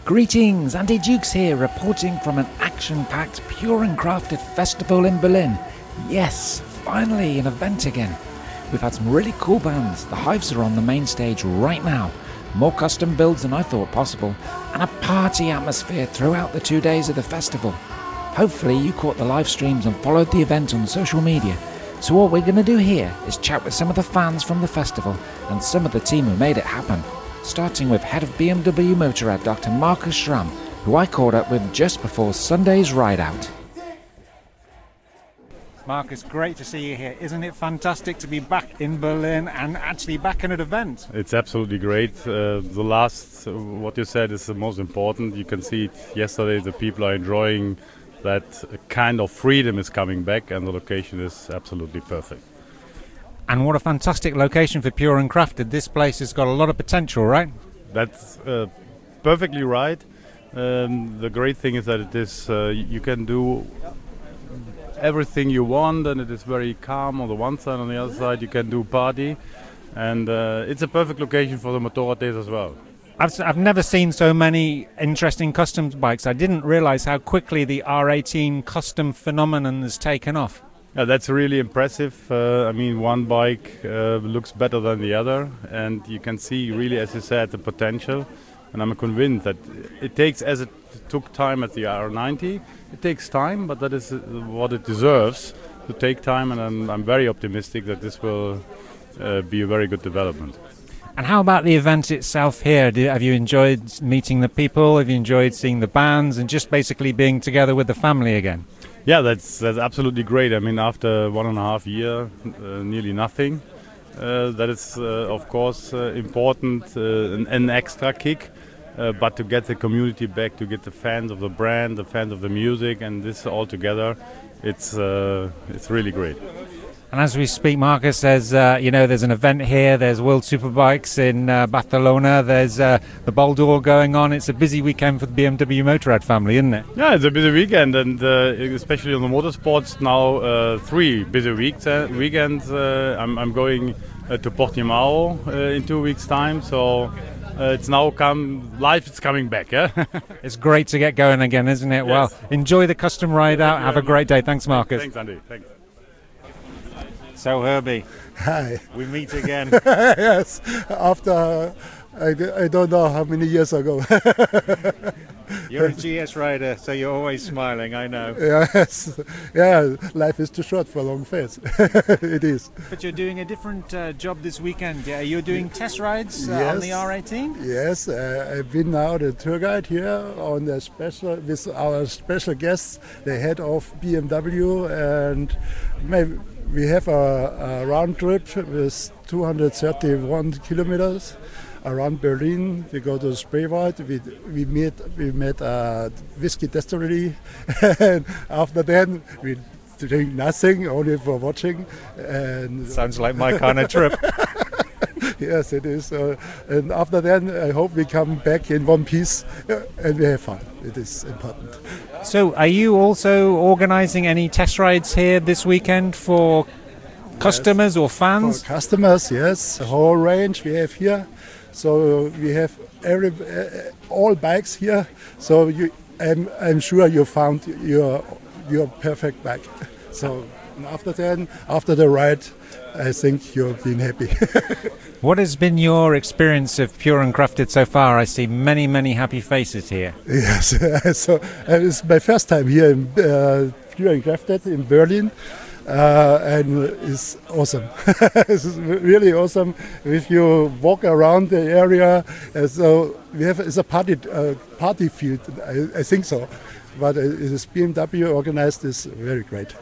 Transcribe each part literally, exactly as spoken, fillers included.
Greetings, Andy Dukes here, reporting from an action-packed Pure and Crafted festival in Berlin. Yes, finally an event again. We've had some really cool bands. The Hives are on the main stage right now. More custom builds than I thought possible, and a party atmosphere throughout the two days of the festival. Hopefully you caught the live streams and followed the event on social media. So what we're going to do here is chat with some of the fans from the festival and some of the team who made it happen. Starting with head of B M W Motorrad, Doctor Markus Schramm, who I caught up with just before Sunday's ride out. Markus, great to see you here. Isn't it fantastic to be back in Berlin and actually back in an event? It's absolutely great. Uh, the last, uh, what you said is the most important. You can see it yesterday, the people are enjoying that kind of freedom is coming back, and the location is absolutely perfect. And what a fantastic location for Pure and Crafted. This place has got a lot of potential, right? That's uh, perfectly right. Um, the great thing is that it is uh, you can do everything you want, and it is very calm on the one side. On the other side, you can do party, and uh, it's a perfect location for the Motorrad days as well. I've, I've never seen so many interesting custom bikes. I didn't realize how quickly the R eighteen custom phenomenon has taken off. Yeah, that's really impressive. Uh, I mean, one bike uh, looks better than the other, and you can see really, as you said, the potential. And I'm convinced that it takes, as it took time at the R ninety, it takes time, but that is what it deserves, to take time, and I'm, I'm very optimistic that this will uh, be a very good development. And how about the event itself here? Do, have you enjoyed meeting the people? Have you enjoyed seeing the bands and just basically being together with the family again? Yeah, that's that's absolutely great. I mean, after one and a half year, uh, nearly nothing. Uh, that is, uh, of course, uh, important, uh, an, an extra kick. Uh, but to get the community back, to get the fans of the brand, the fans of the music, and this all together, it's uh, it's really great. And as we speak, Markus, there's uh, you know there's an event here. There's World Superbikes in uh, Barcelona. There's uh, the Baldur going on. It's a busy weekend for the B M W Motorrad family, isn't it? Yeah, it's a busy weekend, and uh, especially on the motorsports now, uh, three busy weeks. Uh, weekends. Uh, I'm I'm going uh, to Portimao uh, in two weeks' time. So. Uh, it's now come, life is coming back, yeah? It's great to get going again, isn't it? Yes. Well, enjoy the custom ride out. Have a great day. Thanks, Markus. Thanks, Andy. Thanks. So, Herbie. Hi. We meet again. Yes, after, I, I don't know how many years ago. You're a G S rider, so you're always smiling, I know. Yes, yeah, life is too short for a long face. It is. But you're doing a different uh, job this weekend, yeah? You're doing test rides uh, yes. on the R eighteen? Yes, uh, I've been now the tour guide here on the special with our special guests, the head of B M W, and maybe we have a, a round trip with two hundred thirty-one kilometers. Around Berlin, we go to Spreewald. We we met we met a whiskey distillery, and after that we drink nothing, only for watching. And sounds like my kind of trip. Yes, it is. Uh, and after that, I hope we come back in one piece uh, and we have fun. It is important. So, are you also organising any test rides here this weekend for customers yes. or fans? For customers, yes. The whole range we have here. So we have every uh, all bikes here. So you, I'm, I'm sure you found your your perfect bike. So after then, after the ride, I think you've been happy. What has been your experience of Pure and Crafted so far? I see many, many happy faces here. Yes, so uh, it's my first time here in uh, Pure and Crafted in Berlin. Uh, and it's awesome. It's really awesome. If you walk around the area, uh, so we have it's a party uh, party field. I, I think so, but uh, this B M W organized is very great.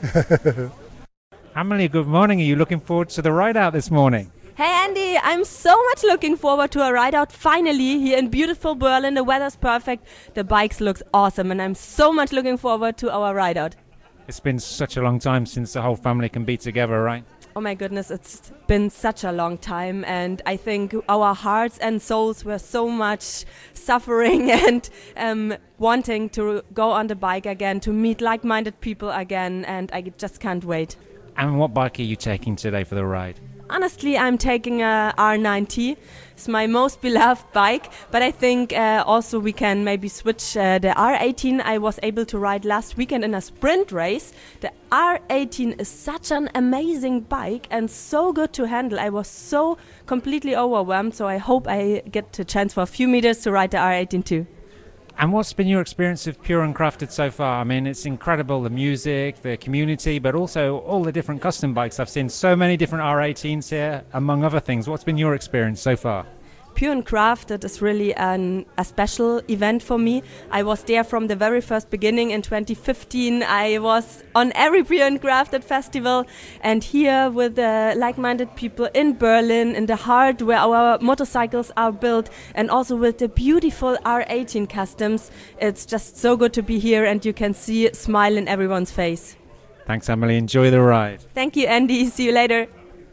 Amelie, good morning. Are you looking forward to the ride out this morning? Hey Andy, I'm so much looking forward to a ride out finally here in beautiful Berlin. The weather's perfect, the bikes look awesome, and I'm so much looking forward to our ride out. It's been such a long time since the whole family can be together, right? Oh my goodness, it's been such a long time, and I think our hearts and souls were so much suffering and um, wanting to go on the bike again, to meet like-minded people again, and I just can't wait. And what bike are you taking today for the ride? honestly, I'm taking a R nine T. It's my most beloved bike, but I think uh, also we can maybe switch uh, the R eighteen. I was able to ride last weekend in a sprint race. The R eighteen is such an amazing bike and so good to handle. I was so completely overwhelmed, so I hope I get the chance for a few meters to ride the R eighteen too. And what's been your experience of Pure and Crafted so far? I mean, it's incredible, the music, the community, but also all the different custom bikes. I've seen so many different R eighteens here, among other things. What's been your experience so far? Pure and Crafted is really an, a special event for me. I was there from the very first beginning in twenty fifteen. I was on every Pure and Crafted festival, and here with uh, like-minded people in Berlin, in the heart where our motorcycles are built, and also with the beautiful R eighteen customs. It's just so good to be here, and you can see a smile in everyone's face. Thanks, Emily. Enjoy the ride. Thank you, Andy. See you later.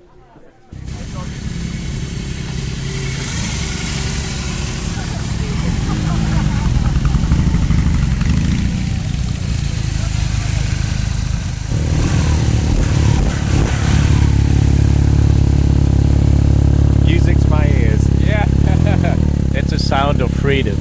Sound of freedom.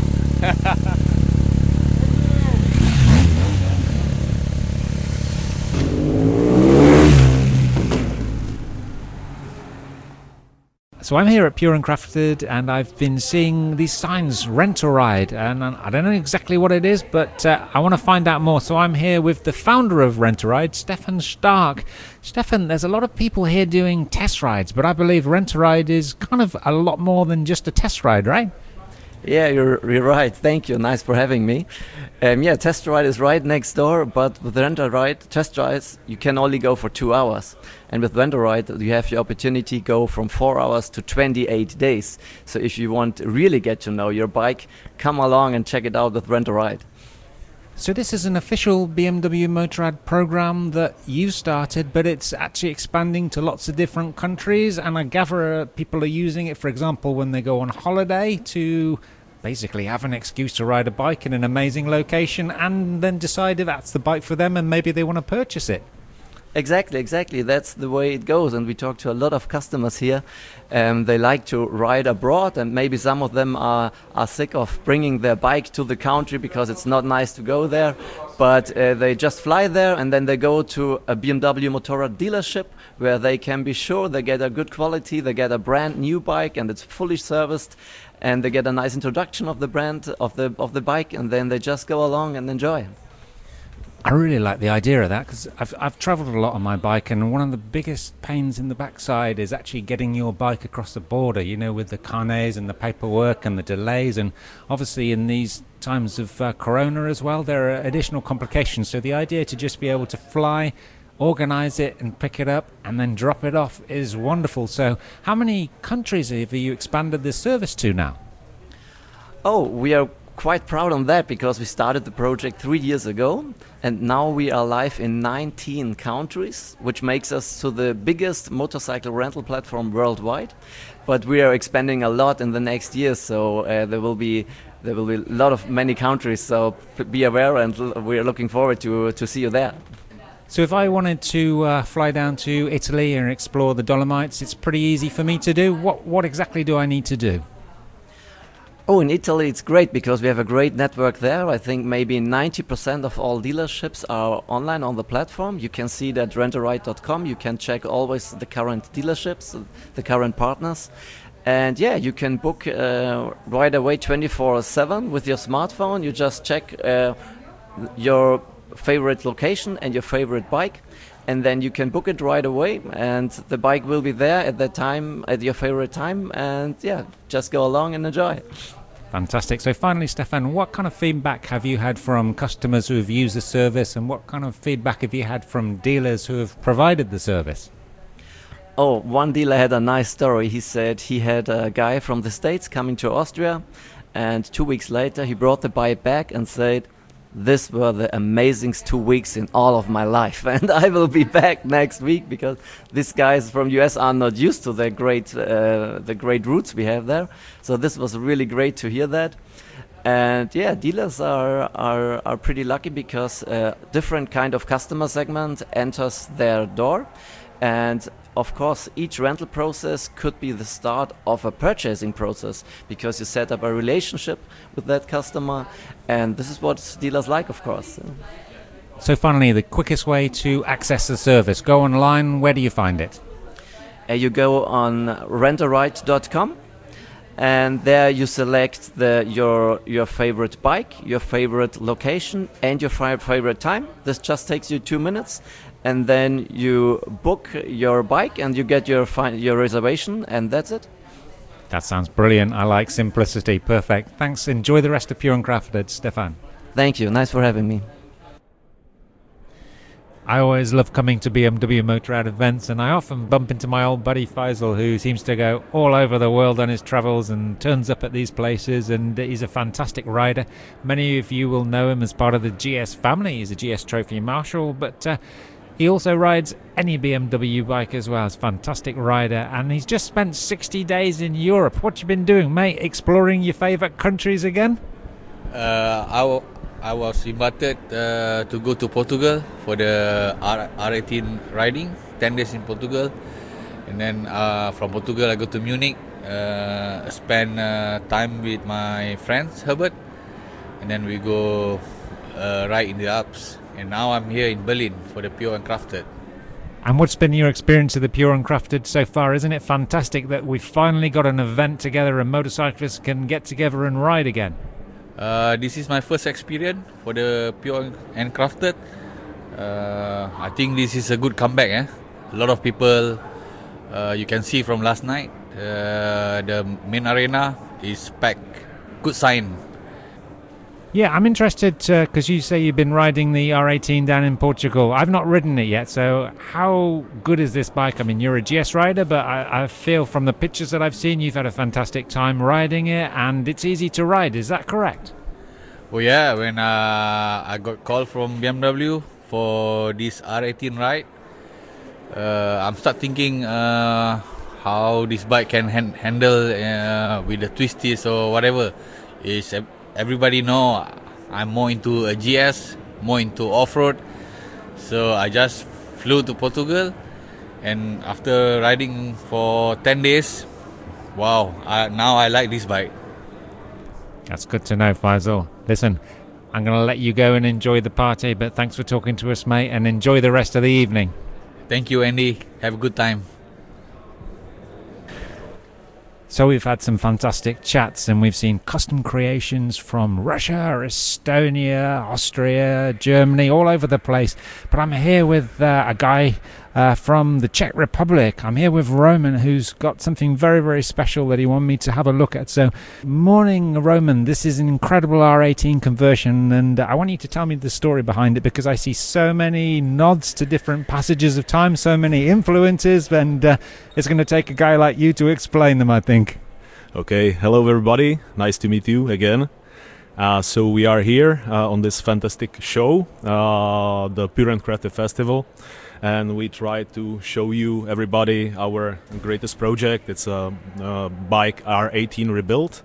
So I'm here at Pure and Crafted, and I've been seeing these signs, Rent a Ride, and I don't know exactly what it is, but uh, I want to find out more. So I'm here with the founder of Rent a Ride, Stefan Stark. Stefan, there's a lot of people here doing test rides, but I believe Rent a Ride is kind of a lot more than just a test ride, right? Yeah, you're, you're right. Thank you. Nice for having me. Um, yeah, Test Ride is right next door, but with Rent a Ride, test rides, you can only go for two hours. And with Rent a Ride, you have the opportunity to go from four hours to twenty-eight days. So if you want to really get to know your bike, come along and check it out with Rent a Ride. So this is an official B M W Motorrad program that you started, but it's actually expanding to lots of different countries, and I gather uh, people are using it, for example, when they go on holiday to basically have an excuse to ride a bike in an amazing location and then decide if that's the bike for them and maybe they want to purchase it. Exactly, exactly. That's the way it goes. And we talk to a lot of customers here. Um, they like to ride abroad, and maybe some of them are, are sick of bringing their bike to the country because it's not nice to go there. But uh, they just fly there, and then they go to a B M W Motorrad dealership where they can be sure they get a good quality, they get a brand new bike, and it's fully serviced, and they get a nice introduction of the brand of the of the bike, and then they just go along and enjoy. I really like the idea of that, because I've, I've travelled a lot on my bike, and one of the biggest pains in the backside is actually getting your bike across the border, you know, with the carnets and the paperwork and the delays, and obviously in these times of uh, Corona as well, there are additional complications. So the idea to just be able to fly, organise it and pick it up and then drop it off is wonderful. So how many countries have you expanded this service to now? Oh, we are quite proud on that, because we started the project three years ago, and now we are live in nineteen countries, which makes us to the biggest motorcycle rental platform worldwide. But we are expanding a lot in the next years, so uh, there will be there will be a lot of many countries. So p- be aware, and l- we are looking forward to to see you there. So if I wanted to uh, fly down to Italy and explore the Dolomites, it's pretty easy for me to do. What what exactly do I need to do? Oh, in Italy it's great because we have a great network there. I think maybe ninety percent of all dealerships are online on the platform. You can see that rent a ride dot com. You can check always the current dealerships, the current partners. And yeah, you can book uh, right away twenty-four seven with your smartphone. You just check uh, your favorite location and your favorite bike, and then you can book it right away, and the bike will be there at that time, at your favorite time, and yeah, just go along and enjoy. Fantastic. So finally, Stefan, what kind of feedback have you had from customers who have used the service, and what kind of feedback have you had from dealers who have provided the service? Oh, one dealer had a nice story. He said he had a guy from the States coming to Austria, and two weeks later he brought the bike back and said, "This were the amazingest two weeks in all of my life, and I will be back next week," because these guys from U S are not used to the great uh, the great routes we have there. So this was really great to hear that. And yeah, dealers are are, are pretty lucky because a different kind of customer segment enters their door, and of course, each rental process could be the start of a purchasing process because you set up a relationship with that customer, and this is what dealers like, of course. So finally, the quickest way to access the service. Go online, where do you find it? Uh, you go on rent a ride dot com, and there you select the, your your favorite bike, your favorite location, and your fi- favorite time. This just takes you two minutes, and then you book your bike and you get your fi- your reservation, and that's it. That sounds brilliant. I like simplicity. Perfect. Thanks. Enjoy the rest of Pure and Crafted, Stefan. Thank you. Nice for having me. I always love coming to B M W Motorrad events, and I often bump into my old buddy Faisal, who seems to go all over the world on his travels and turns up at these places, and he's a fantastic rider. Many of you will know him as part of the G S family. He's a G S Trophy Marshal, but uh, he also rides any B M W bike as well. He's a fantastic rider, and he's just spent sixty days in Europe. What you been doing, mate? Exploring your favourite countries again? Uh, I w- I was invited uh, to go to Portugal for the R- R18 riding, ten days in Portugal. And then uh, from Portugal I go to Munich, uh, spend uh, time with my friends, Herbert. And then we go uh, ride in the Alps. And now I'm here in Berlin for the Pure and Crafted. And what's been your experience of the Pure and Crafted so far? Isn't it fantastic that we've finally got an event together and motorcyclists can get together and ride again? Uh, this is my first experience for the Pure and Crafted. Uh, I think this is a good comeback. Eh? A lot of people, uh, you can see from last night, uh, the main arena is packed. Good sign. Yeah, I'm interested because uh, you say you've been riding the R eighteen down in Portugal. I've not ridden it yet, so how good is this bike? I mean, you're a G S rider, but I, I feel from the pictures that I've seen, you've had a fantastic time riding it, and it's easy to ride. Is that correct? Oh yeah, when uh, I got called from B M W for this R eighteen ride, uh, I'm start thinking uh, how this bike can han- handle uh, with the twisties or whatever. Is everybody know I'm more into a G S, more into off-road. So I just flew to Portugal, and after riding for ten days, wow, I, now I like this bike. That's good to know, Faisal. Listen, I'm going to let you go and enjoy the party, but thanks for talking to us, mate, and enjoy the rest of the evening. Thank you, Andy. Have a good time. So we've had some fantastic chats, and we've seen custom creations from Russia, Estonia, Austria, Germany, all over the place. But I'm here with uh, a guy uh, from the Czech Republic. I'm here with Roman, who's got something very, very special that he wanted me to have a look at. So, morning, Roman. This is an incredible R eighteen conversion, and I want you to tell me the story behind it, because I see so many nods to different passages of time, so many influences, and uh, it's going to take a guy like you to explain them, I think. Okay, hello everybody, nice to meet you again. Uh, so we are here uh, on this fantastic show, uh, the Pure and Crafted Festival, and we try to show you everybody our greatest project. It's a, a bike R eighteen rebuilt.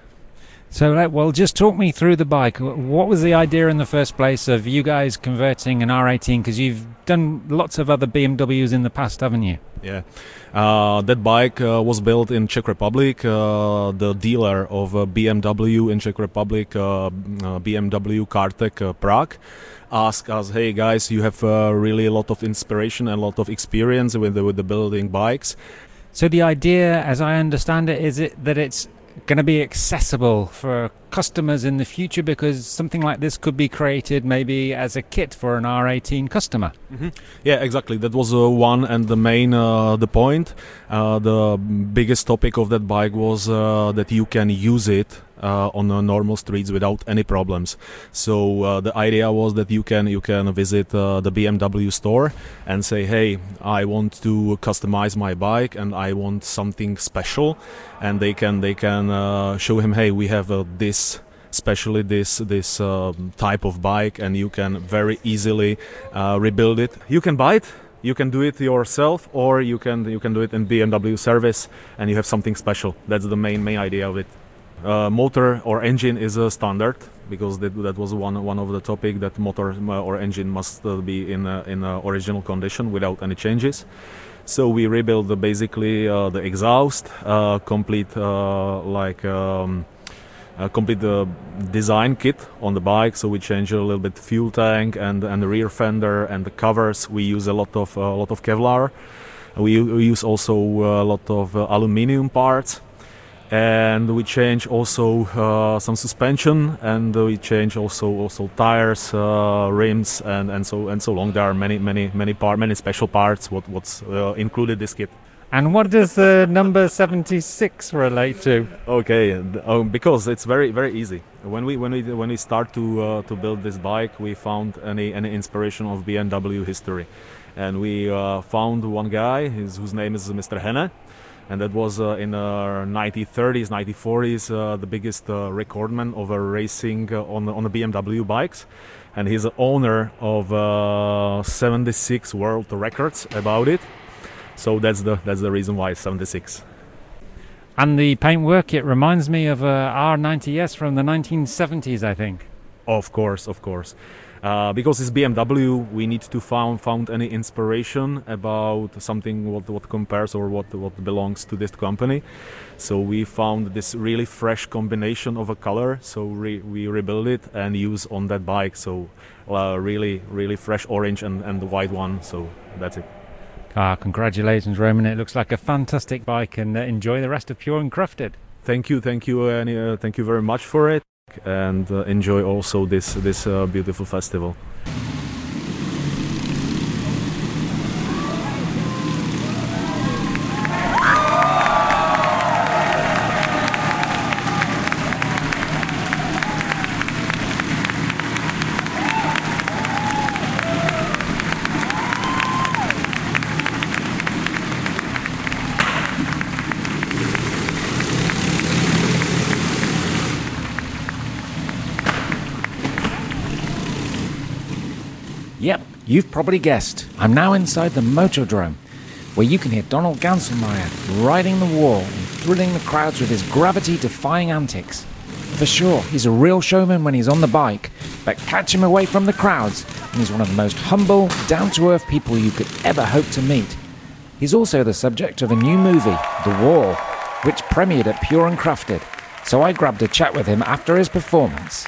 So, well, just talk me through the bike. What was the idea in the first place of you guys converting an R eighteen? Because you've done lots of other B M Ws in the past, haven't you? Yeah, uh, that bike uh, was built in Czech Republic. Uh, the dealer of uh, B M W in Czech Republic, uh, uh, B M W Kartek uh, Prague, asked us, "Hey guys, you have uh, really a lot of inspiration and a lot of experience with the, with the building bikes." So the idea, as I understand it, is it that it's going to be accessible for customers in the future, because something like this could be created maybe as a kit for an R eighteen customer. Mm-hmm. Yeah, exactly. That was uh, one and the main uh, the point. Uh, the biggest topic of that bike was uh, that you can use it uh, on uh, normal streets without any problems. So uh, the idea was that you can you can visit uh, the B M W store and say, hey, I want to customize my bike and I want something special, and they can they can uh, show him, hey, we have uh, this. especially this this um, type of bike, and you can very easily uh, rebuild it. You can buy it, you can do it yourself, or you can you can do it in B M W service, and you have something special. That's the main main idea of it. Uh, motor or engine is a standard, because that that was one one of the topic, that motor or engine must uh, be in uh, in uh, original condition without any changes. So we rebuilt the, basically uh, the exhaust, uh, complete uh, like um, uh, complete the design kit on the bike. So we changed a little bit fuel tank and and the rear fender and the covers. We use a lot of uh, a lot of Kevlar. We, we use also a lot of uh, aluminium parts. And we change also uh, some suspension, and we change also also tires, uh, rims, and, and so and so long. There are many many many part many special parts what what's uh, included this kit. And what does the number seventy-six relate to? Okay, um, because it's very very easy. When we when we when we start to uh, to build this bike, we found any any inspiration of B M W history, and we uh, found one guy his, whose name is Mister Henne. And that was uh, in the nineteen thirties, nineteen forties, uh, the biggest uh, recordman of uh, racing uh, on on the B M W bikes, and he's the owner of uh, seventy-six world records about it. So that's the that's the reason why it's seventy-six. And the paintwork, it reminds me of a R ninety S from the nineteen seventies, I think. Of course, of course. Uh, because it's B M W, we need to found found any inspiration about something what what compares or what what belongs to this company. So we found this really fresh combination of a color. So re, we rebuild it and use on that bike. So uh, really really fresh orange and and the white one. So that's it. Ah, congratulations, Roman! It looks like a fantastic bike, and uh, enjoy the rest of Pure and Crafted. Thank you, thank you, and uh, thank you very much for it. And uh, enjoy also this this uh, beautiful festival. Yep, you've probably guessed. I'm now inside the Motodrome, where you can hear Donald Ganselmeyer riding the wall and thrilling the crowds with his gravity-defying antics. For sure, he's a real showman when he's on the bike, but catch him away from the crowds, and he's one of the most humble, down-to-earth people you could ever hope to meet. He's also the subject of a new movie, The Wall, which premiered at Pure and Crafted, so I grabbed a chat with him after his performance.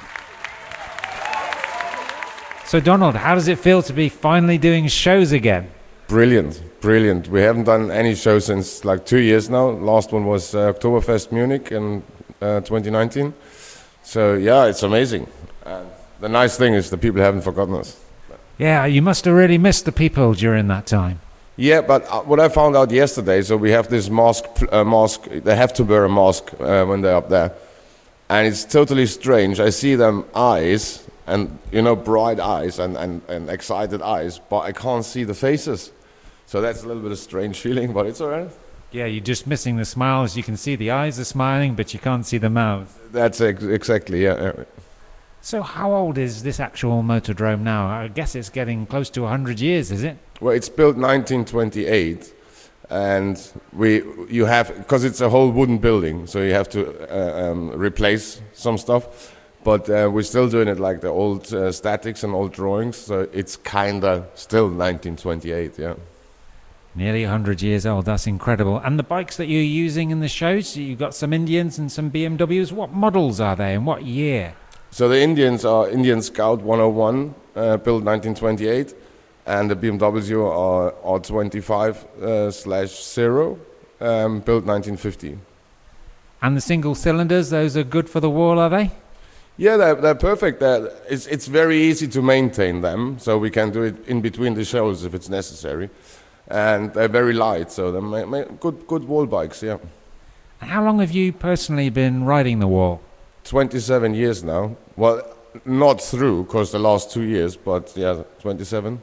So Donald, how does it feel to be finally doing shows again? Brilliant, brilliant. We haven't done any shows since like two years now. Last one was uh, Oktoberfest Munich in uh, twenty nineteen. So yeah, it's amazing. And the nice thing is the people haven't forgotten us. Yeah, you must have really missed the people during that time. Yeah, but uh, what I found out yesterday, so we have this mask, uh, mask. They have to wear a mask uh, when they're up there. And it's totally strange. I see them eyes, and you know, bright eyes and, and, and excited eyes, but I can't see the faces. So that's a little bit of a strange feeling, but it's all right. Yeah, you're just missing the smiles. You can see the eyes are smiling, but you can't see the mouth. That's ex- exactly, yeah, yeah. So how old is this actual Motodrome now? I guess it's getting close to one hundred years, is it? Well, it's built nineteen twenty-eight, and we you have, because it's a whole wooden building, so you have to uh, um, replace some stuff. But uh, we're still doing it like the old uh, statics and old drawings, so it's kind of still nineteen twenty-eight, yeah. Nearly one hundred years old, that's incredible. And the bikes that you're using in the shows, you've got some Indians and some B M Ws. What models are they and what year? So the Indians are Indian Scout one oh one, uh, built nineteen twenty-eight, and the B M W are R twenty-five uh, slash zero, um, built nineteen fifty. And the single cylinders, those are good for the wall, are they? Yeah, they're, they're perfect. They're, it's, it's very easy to maintain them, so we can do it in between the shows if it's necessary. And they're very light, so they're ma- ma- good, good wall bikes, yeah. How long have you personally been riding the wall? twenty-seven years now. Well, not through, because the last two years, but yeah, twenty-seven.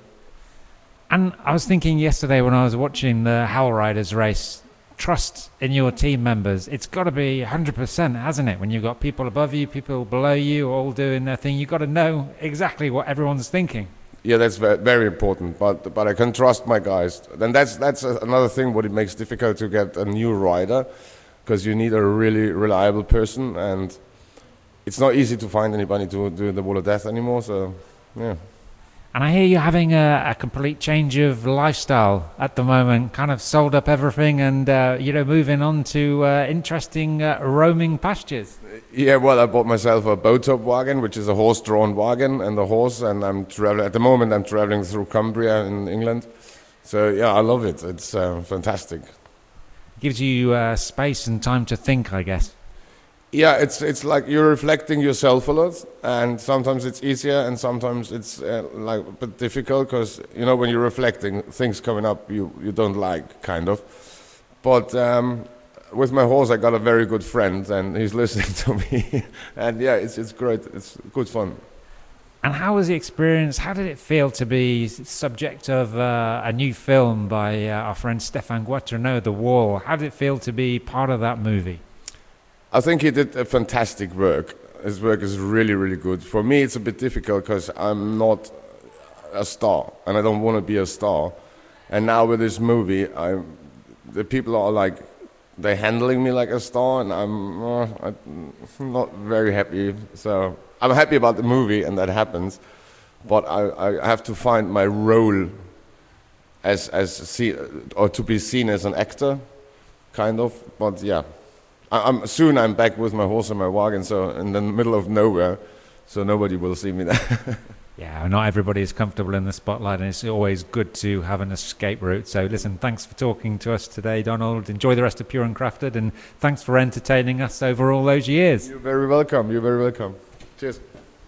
And I was thinking yesterday when I was watching the Howell Riders race, trust in your team members, it's got to be one hundred percent, hasn't it? When you've got people above you, people below you, all doing their thing, you've got to know exactly what everyone's thinking. Yeah, that's very, very important, but but I can trust my guys. Then that's that's another thing what it makes difficult to get a new rider, because you need a really reliable person, and it's not easy to find anybody to do the Wall of Death anymore, so yeah. And I hear you're having a, a complete change of lifestyle at the moment, kind of sold up everything and, uh, you know, moving on to uh, interesting uh, roaming pastures. Yeah, well, I bought myself a bow-top wagon, which is a horse-drawn wagon, and the horse, and I'm traveling, at the moment I'm traveling through Cumbria in England. So, yeah, I love it. It's uh, fantastic. Gives you uh, space and time to think, I guess. Yeah, it's it's like you're reflecting yourself a lot, and sometimes it's easier, and sometimes it's uh, like a bit difficult because you know when you're reflecting, things coming up you, you don't like, kind of. But um, with my horse, I got a very good friend, and he's listening to me, and yeah, it's it's great. It's good fun. And how was the experience? How did it feel to be subject of uh, a new film by uh, our friend Stéphane Guattrenaud, The Wall? How did it feel to be part of that movie? I think he did a fantastic work. His work is really, really good. For me, it's a bit difficult because I'm not a star, and I don't want to be a star. And now with this movie, I, the people are like, they're handling me like a star, and I'm, uh, I'm not very happy. So I'm happy about the movie, and that happens. But I, I have to find my role as as see, or to be seen as an actor, kind of. But yeah. I'm, soon I'm back with my horse and my wagon, so in the middle of nowhere, so nobody will see me there. Yeah, not everybody is comfortable in the spotlight, and it's always good to have an escape route. So listen, thanks for talking to us today, Donald. Enjoy the rest of Pure and Crafted, and thanks for entertaining us over all those years. You're very welcome. You're very welcome. Cheers.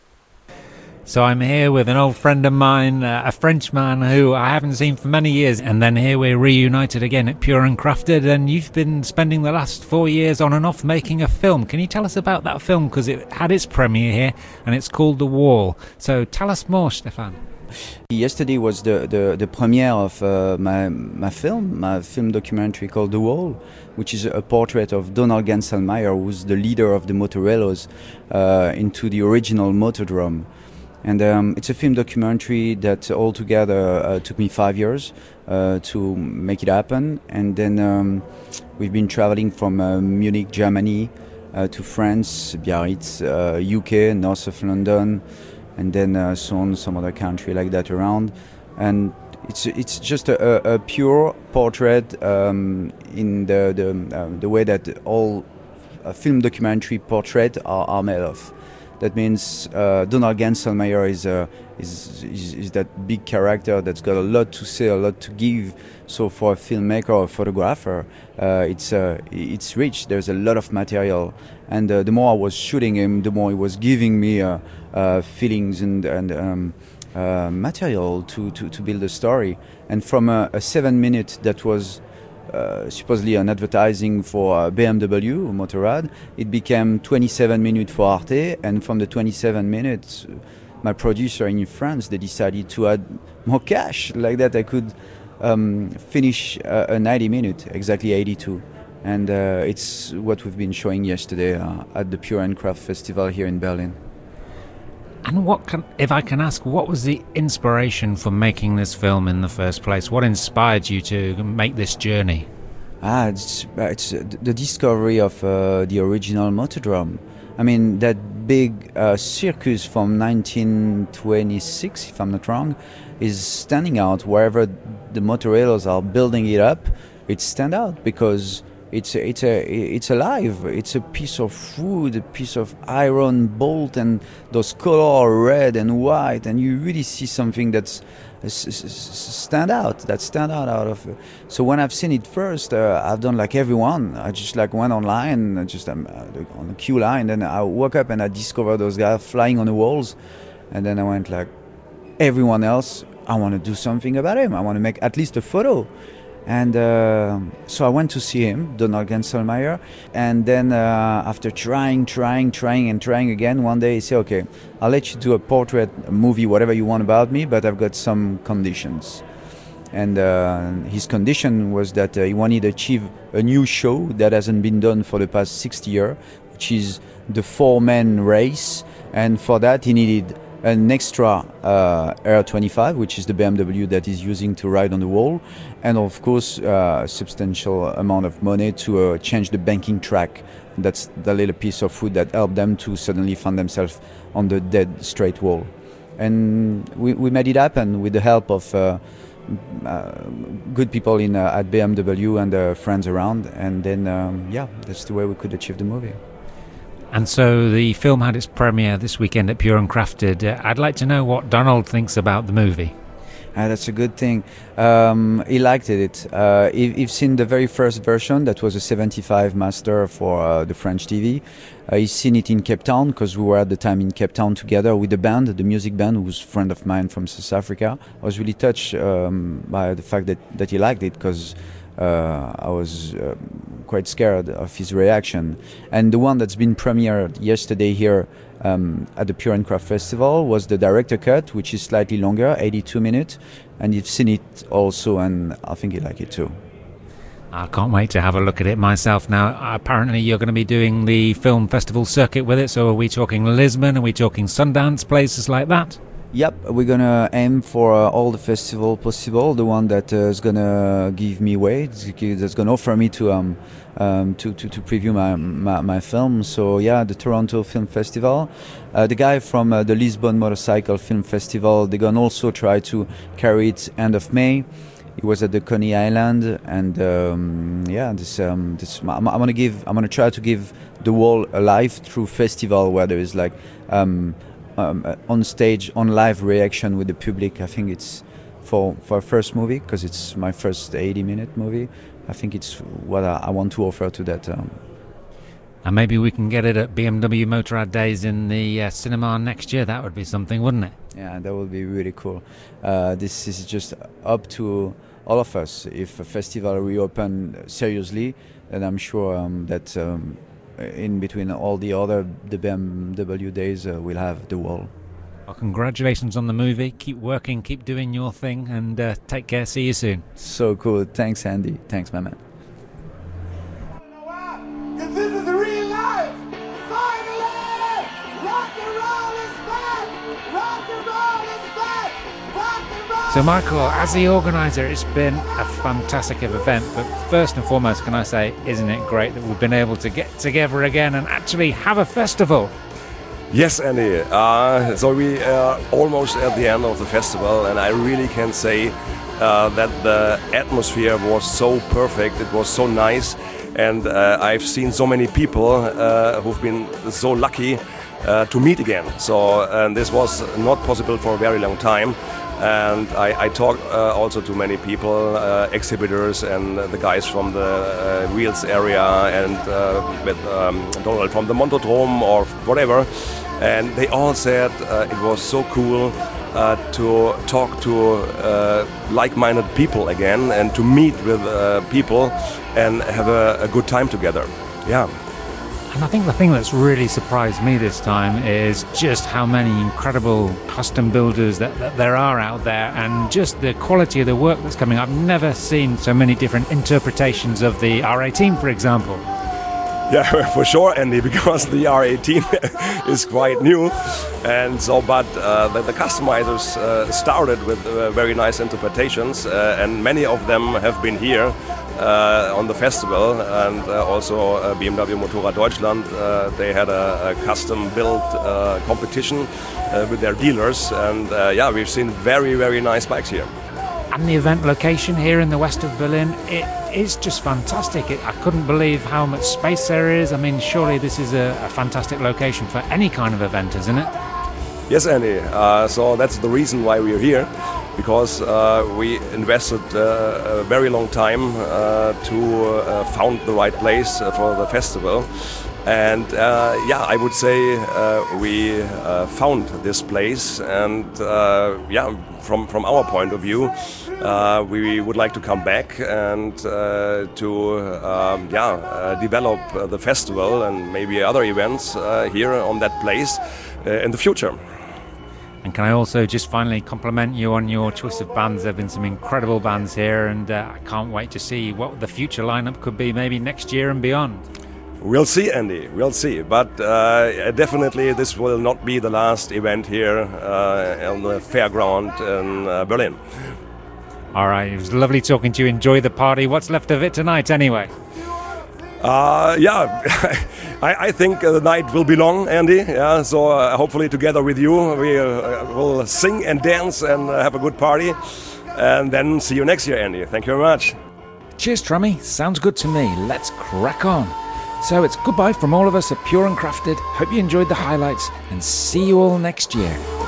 So I'm here with an old friend of mine, uh, a Frenchman who I haven't seen for many years, and then here we're reunited again at Pure and Crafted, and you've been spending the last four years on and off making a film. Can you tell us about that film? Because it had its premiere here, and it's called The Wall. So tell us more, Stéphane. Yesterday was the, the, the premiere of uh, my, my film, my film documentary called The Wall, which is a portrait of Donald Genselmayer, who's the leader of the Motorellos uh, into the original Motordrome. And um, it's a film documentary that altogether uh, took me five years uh, to make it happen. And then um, we've been traveling from uh, Munich, Germany, uh, to France, Biarritz, uh, U K, north of London, and then uh, so on, some other country like that around. And it's it's just a, a pure portrait um, in the the, uh, the way that all uh, film documentary portraits are, are made of. That means uh, Donald Genselmayer is, uh, is, is is that big character that's got a lot to say, a lot to give. So for a filmmaker or a photographer, uh, it's uh, it's rich. There's a lot of material, and uh, the more I was shooting him, the more he was giving me uh, uh, feelings and and um, uh, material to, to, to build a story. And from a, a seven minute that was Uh, supposedly an advertising for uh, B M W, Motorrad, it became twenty-seven minutes for Arte, and from the twenty-seven minutes, my producer in France, they decided to add more cash, like that I could um, finish uh, a ninety minute, exactly eighty-two. And uh, it's what we've been showing yesterday uh, at the Pure and Craft Festival here in Berlin. And what can, if I can ask, what was the inspiration for making this film in the first place? What inspired you to make this journey? Ah, it's, it's the discovery of uh, the original Motordrome. I mean, that big uh, circus from nineteen twenty-six, if I'm not wrong, is standing out wherever the Motorellos are building it up. It stands out because It's a, it's a it's alive. It's a piece of wood, a piece of iron bolt, and those color red and white, and you really see something that's uh, stand out. That stand out out of. So when I've seen it first, uh, I've done like everyone. I just like went online, just um, on the queue line. Then I woke up and I discovered those guys flying on the walls, and then I went like, everyone else, I want to do something about him. I want to make at least a photo. And uh, so I went to see him, Donald Genselmayer, and then uh, after trying, trying, trying, and trying again, one day he said, okay, I'll let you do a portrait, a movie, whatever you want about me, but I've got some conditions. And uh, his condition was that uh, he wanted to achieve a new show that hasn't been done for the past sixty years, which is the four-man race, and for that he needed an extra uh, R twenty-five, which is the B M W that he's using to ride on the wall, and of course uh, a substantial amount of money to uh, change the banking track. That's the little piece of wood that helped them to suddenly find themselves on the dead straight wall. and we, we made it happen with the help of uh, uh, good people in uh, at B M W and uh, friends around, and then um, yeah, that's the way we could achieve the movie. And so the film had its premiere this weekend at Pure and Crafted. Uh, I'd like to know what Donald thinks about the movie. Uh, that's a good thing. Um, he liked it. Uh, he, he's seen the very first version that was a seventy-five master for uh, the French T V. Uh, he's seen it in Cape Town because we were at the time in Cape Town together with the band, the music band, who was a friend of mine from South Africa. I was really touched um, by the fact that, that he liked it because uh, I was uh, quite scared of his reaction. And the one that's been premiered yesterday here Um, at the Pure and Craft Festival was the director cut, which is slightly longer, eighty-two minutes, and you've seen it also, and I think you like it too. I can't wait to have a look at it myself now. Apparently you're going to be doing the film festival circuit with it, so are we talking Lisbon, are we talking Sundance, places like that? Yep, we're gonna aim for uh, all the festival possible. The one that uh, is gonna give me way, that's gonna offer me to um, um to, to, to preview my, my my film. So yeah, the Toronto Film Festival. Uh, the guy from uh, the Lisbon Motorcycle Film Festival, they're gonna also try to carry it end of May. He was at the Coney Island, and um, yeah, this um, this I'm, I'm gonna give, I'm gonna try to give the wall a live through festival where there is like. Um, Um, on stage, on live reaction with the public. I think it's for for a first movie, because it's my first eighty minute movie. I think it's what I, I want to offer to that. Um. And maybe we can get it at B M W Motorrad Days in the uh, cinema next year. That would be something, wouldn't it? Yeah, that would be really cool. Uh, this is just up to all of us. If a festival reopen seriously, then I'm sure um, that um, in between all the other the B M W days, uh, we'll have the wall. Well, congratulations on the movie. Keep working, keep doing your thing, and uh, take care. See you soon. So cool. Thanks, Andy. Thanks, my man. This is real life. Finally, rock and roll is back. Rock and roll is back. Rock and roll. So, Michael, as the organizer, it's been a fantastic event, but first and foremost, can I say, isn't it great that we've been able to get together again and actually have a festival? Yes, Andy. Uh, so we are almost at the end of the festival, and I really can say uh, that the atmosphere was so perfect. It was so nice, and uh, I've seen so many people uh, who've been so lucky uh, to meet again. So and this was not possible for a very long time. And I, I talked uh, also to many people, uh, exhibitors and the guys from the uh, Wheels area, and uh, with um, Donald from the Montodrome or whatever. And they all said uh, it was so cool uh, to talk to uh, like-minded people again, and to meet with uh, people and have a, a good time together. Yeah. And I think the thing that's really surprised me this time is just how many incredible custom builders that, that there are out there, and just the quality of the work that's coming. I've never seen so many different interpretations of the R eighteen, for example. Yeah, for sure, Andy, because the R eighteen is quite new, and so but uh, the, the customizers uh, started with uh, very nice interpretations, uh, and many of them have been here uh, on the festival, and uh, also uh, B M W Motorrad Deutschland. Uh, they had a, a custom-built uh, competition uh, with their dealers, and uh, yeah, we've seen very, very nice bikes here. And the event location here in the west of Berlin, it is just fantastic. It, I couldn't believe how much space there is. I mean, surely this is a, a fantastic location for any kind of event, isn't it? Yes, Andy. Uh, so that's the reason why we're here, because uh, we invested uh, a very long time uh, to uh, found the right place uh, for the festival. And uh, yeah, I would say uh, we uh, found this place, and uh, yeah, from from our point of view, uh, we would like to come back and uh, to um, yeah uh, develop uh, the festival and maybe other events uh, here on that place uh, in the future. And can I also just finally compliment you on your choice of bands? There have been some incredible bands here, and uh, I can't wait to see what the future lineup could be, maybe next year and beyond. We'll see, Andy, we'll see. But uh, definitely this will not be the last event here uh, on the fairground in uh, Berlin. All right, it was lovely talking to you. Enjoy the party. What's left of it tonight, anyway? Uh, yeah, I, I think uh, the night will be long, Andy. Yeah, so uh, hopefully together with you we uh, will sing and dance and uh, have a good party, and then see you next year, Andy. Thank you very much. Cheers, Trummy. Sounds good to me. Let's crack on. So it's goodbye from all of us at Pure and Crafted. Hope you enjoyed the highlights and see you all next year.